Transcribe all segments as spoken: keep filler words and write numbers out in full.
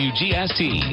W G S T.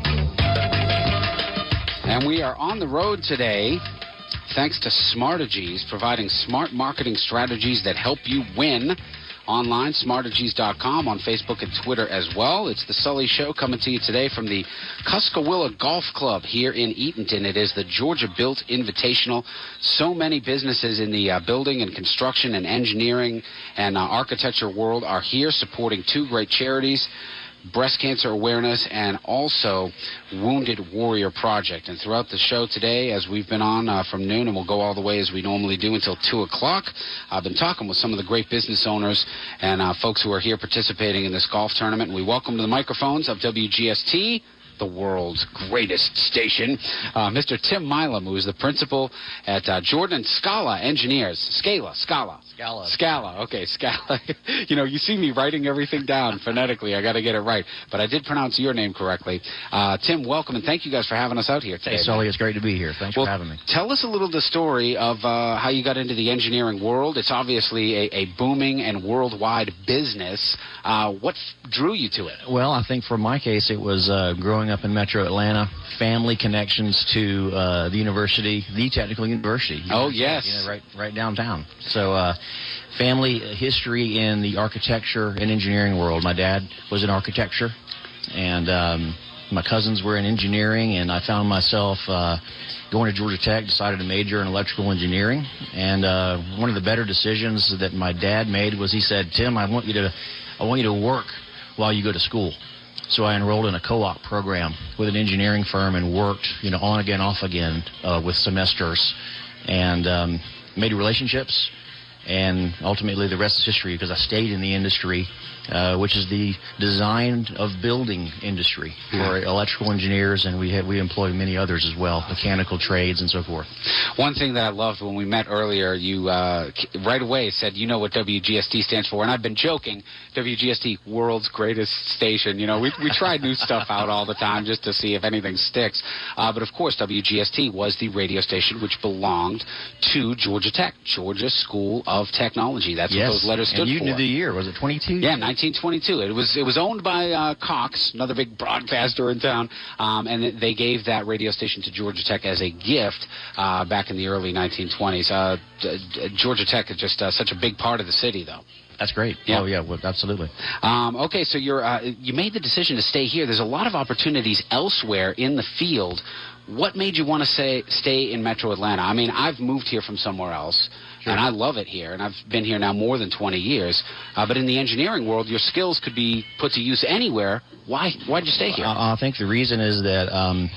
And we are on the road today thanks to Smartegies, providing smart marketing strategies that help you win. Online, smartegies dot com, on Facebook and Twitter as well. It's the Sully Show coming to you today from the Cuskawilla Golf Club here in Eatonton. It is the Georgia Built Invitational. So many businesses in the uh, building and construction and engineering and uh, architecture world are here supporting two great charities, breast cancer awareness and also Wounded Warrior Project. And throughout the show today, as we've been on uh, from noon, and we'll go all the way as we normally do until two o'clock, I've been talking with some of the great business owners and uh, folks who are here participating in this golf tournament. And we welcome to the microphones of W G S T, the world's greatest station, uh, Mister Tim Milam, who is the principal at uh, Jordan and Scala Engineers. Scala, Scala. Scala. Scala, okay, Scala. You know, you see me writing everything down phonetically. I got to get it right. But I did pronounce your name correctly. Uh, Tim, welcome, and thank you guys for having us out here today. Hey, Sully, it's great to be here. Thanks well, for having me. Tell us a little the story of uh, how you got into the engineering world. It's obviously a, a booming and worldwide business. Uh, what f- drew you to it? Well, I think for my case, it was uh, growing up in Metro Atlanta, family connections to uh, the university, the Technical University. Oh, yes. You know, right, right downtown. So, uh, family history in the architecture and engineering world. My dad was in architecture, and um, my cousins were in engineering, and I found myself uh, going to Georgia Tech, decided to major in electrical engineering. And uh, one of the better decisions that my dad made was he said, Tim, I want you to, I want you to work while you go to school. So I enrolled in a co-op program with an engineering firm and worked, you know, on again, off again uh, with semesters, and um, made relationships. And ultimately, the rest is history because I stayed in the industry, uh, which is the design of building industry for electrical engineers, and we have, we employ many others as well, mechanical trades and so forth. One thing that I loved when we met earlier, you uh, right away said, you know what W G S T stands for, and I've been joking, W G S T, world's greatest station. You know, we we try new stuff out all the time just to see if anything sticks. Uh, but of course, W G S T was the radio station which belonged to Georgia Tech, Georgia School of Technology. That's yes. what those letters stood and you for. knew the year. Was it twenty-two? Yeah, nineteen twenty-two. It was it was owned by uh, Cox, another big broadcaster in town, um, and they gave that radio station to Georgia Tech as a gift uh, back in the early nineteen twenties. Uh, d- d- Georgia Tech is just uh, such a big part of the city, though. That's great. Yeah. Oh, yeah, well, absolutely. Um, okay, so you're uh, you made the decision to stay here. There's a lot of opportunities elsewhere in the field. What made you want to say stay in Metro Atlanta? I mean, I've moved here from somewhere else. Sure. And I love it here, and I've been here now more than twenty years. Uh, but in the engineering world, your skills could be put to use anywhere. Why Why'd you stay here? I, I think the reason is that um,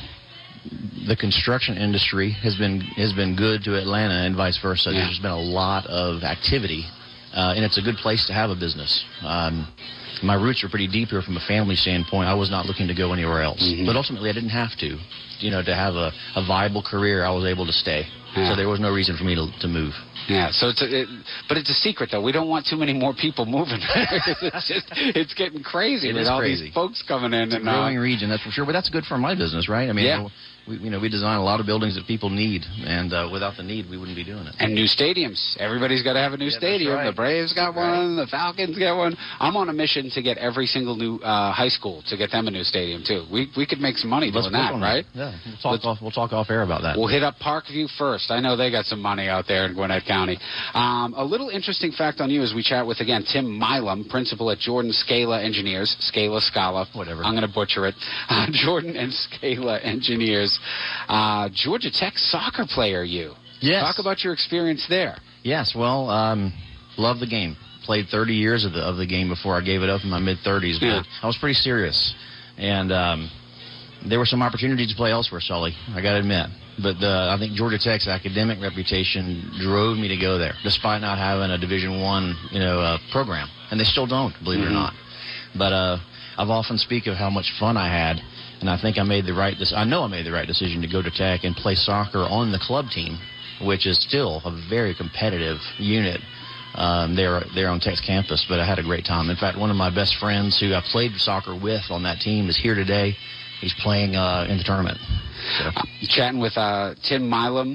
the construction industry has been has been good to Atlanta and vice versa. Yeah. There's been a lot of activity, uh, and it's a good place to have a business. Um, my roots are pretty deep here from a family standpoint. I was not looking to go anywhere else. Mm-hmm. But ultimately, I didn't have to. You know, to have a, a viable career, I was able to stay. Yeah. So there was no reason for me to, to move. Yeah, so it's a, it, but it's a secret, though. We don't want too many more people moving. it's just, it's getting crazy it with all crazy. these folks coming in. It's and a growing uh, region, that's for sure. But that's good for my business, right? I mean, yeah. we, you know, we design a lot of buildings that people need, and uh, without the need, we wouldn't be doing it. And new stadiums. Everybody's got to have a new yeah, stadium. Right. The Braves got right. one. The Falcons got one. I'm on a mission to get every single new uh, high school to get them a new stadium too. We we could make some money Let's doing that, right? Yeah, we'll talk off. We'll talk off air about that. We'll hit up Parkview first. I know they got some money out there in Gwinnett County. Um, a little interesting fact on you as we chat with again Tim Milam, principal at Jordan Scala Engineers. Scala, Scala. Whatever. I'm going to butcher it. Uh, Jordan and Scala Engineers. Uh, Georgia Tech soccer player, you. Yes. Talk about your experience there. Yes. Well, um, love the game. Played thirty years of the of the game before I gave it up in my mid thirties. But yeah. I was pretty serious, and um, there were some opportunities to play elsewhere, Sully. I got to admit. But uh, I think Georgia Tech's academic reputation drove me to go there, despite not having a Division One, you know, uh, program, and they still don't, believe mm-hmm. it or not. But uh, I've often speak of how much fun I had, and I think I made the right. De- I know I made the right decision to go to Tech and play soccer on the club team, which is still a very competitive unit. Um, there, there on Tech's campus, but I had a great time. In fact, one of my best friends who I played soccer with on that team is here today. He's playing uh, in the tournament. So. Uh, chatting with uh, Tim Milam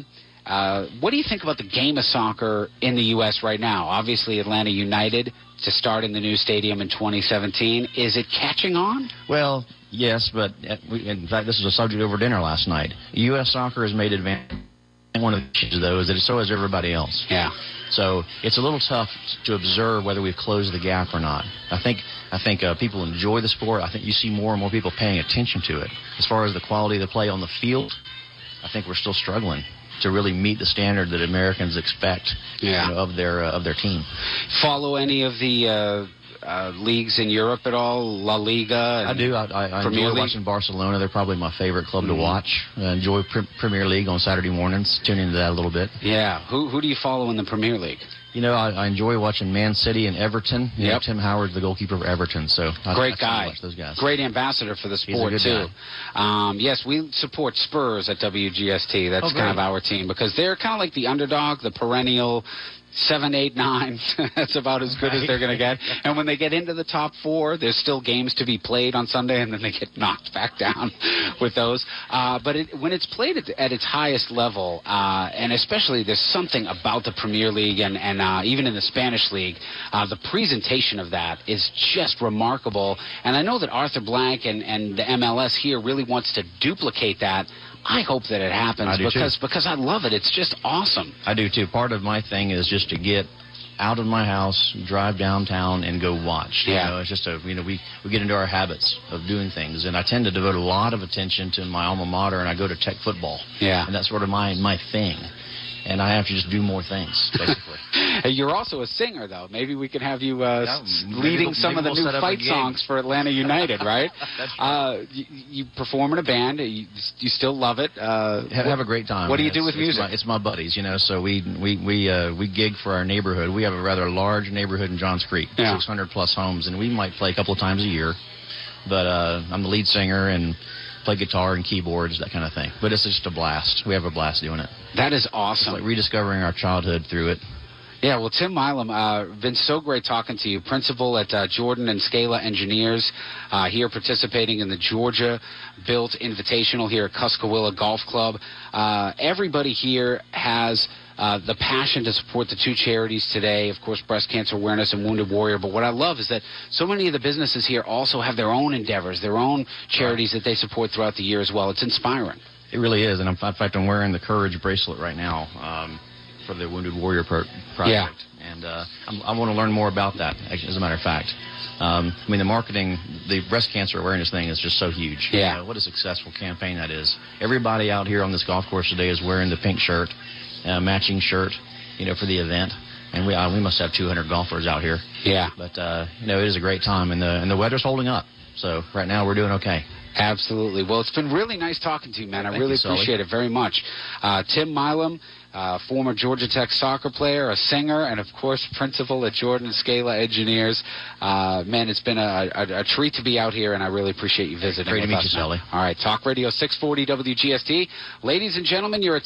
Uh, what do you think about the game of soccer in the U S right now? Obviously, Atlanta United to start in the new stadium in twenty seventeen. Is it catching on? Well, yes, but uh, we, in fact, this was a subject over dinner last night. U S soccer has made advantage. One of the issues, though, is that so has everybody else. Yeah. So it's a little tough to observe whether we've closed the gap or not. I think I think uh, people enjoy the sport. I think you see more and more people paying attention to it. As far as the quality of the play on the field, I think we're still struggling to really meet the standard that Americans expect yeah. you know, of their uh, of their team. Follow any of the uh, uh, leagues in Europe at all? La Liga? I do. I, I, I enjoy League? watching Barcelona. They're probably my favorite club mm-hmm. to watch. I enjoy Pre- Premier League on Saturday mornings. Tune into that a little bit. Yeah. Who who do you follow in the Premier League? You know, I, I enjoy watching Man City and Everton. You yep. know, Tim Howard's the goalkeeper for Everton, so I, great I guy. Watch those guys. Great ambassador for the sport too. Um, yes, we support Spurs at W G S T. That's oh, kind of our team because they're kind of like the underdog, the perennial. Seven, eight, nine. That's about as good right. as they're going to get. And when they get into the top four, there's still games to be played on Sunday, and then they get knocked back down with those. Uh, but it, when it's played at, at its highest level, uh, and especially there's something about the Premier League and, and uh, even in the Spanish League, uh, the presentation of that is just remarkable. And I know that Arthur Blank and, and the M L S here really wants to duplicate that. I hope that it happens I do because too. because I love it. It's just awesome. I do too. Part of my thing is just to get out of my house, drive downtown, and go watch. Yeah. You know, it's just a you know we we get into our habits of doing things, and I tend to devote a lot of attention to my alma mater, and I go to Tech football. Yeah. And that's sort of my my thing. And I have to just do more things, basically. You're also a singer, though. Maybe we can have you uh, yeah, leading we'll, some of the we'll new fight songs for Atlanta United, right? That's right. Uh, you, you perform in a band. You, you still love it. Uh, have, have a great time. What do you it's, do with it's music? My, it's my buddies, you know. So we we we uh, we gig for our neighborhood. We have a rather large neighborhood in Johns Creek, yeah. six hundred plus homes, and we might play a couple of times a year. But uh, I'm the lead singer and play guitar and keyboards, that kind of thing. But it's just a blast. We have a blast doing it. That is awesome. It's like rediscovering our childhood through it. Yeah, well, Tim Milam, uh, been so great talking to you. Principal at uh, Jordan and Scala Engineers, uh, here participating in the Georgia-built Invitational here at Cuskawilla Golf Club. Uh, everybody here has uh, the passion to support the two charities today, of course, Breast Cancer Awareness and Wounded Warrior. But what I love is that so many of the businesses here also have their own endeavors, their own charities that they support throughout the year as well. It's inspiring. It really is, and in fact, I'm wearing the Courage bracelet right now. Um, for the Wounded Warrior pro- project. Yeah. And uh, I'm, I want to learn more about that, as a matter of fact. Um, I mean, the marketing, the breast cancer awareness thing is just so huge. Yeah. You know, what a successful campaign that is. Everybody out here on this golf course today is wearing the pink shirt, uh, matching shirt, you know, for the event. And we uh, we must have two hundred golfers out here. Yeah. But, uh, you know, it is a great time, and the, and the weather's holding up. So right now we're doing okay. Absolutely. Well, it's been really nice talking to you, man. I Thank really you, appreciate it very much. Uh, Tim Milam, uh, former Georgia Tech soccer player, a singer, and, of course, principal at Jordan and Scala Engineers. Uh, man, it's been a, a, a treat to be out here, and I really appreciate you visiting Great with to meet us. you, Sally. All right, Talk Radio six forty W G S T. Ladies and gentlemen, you're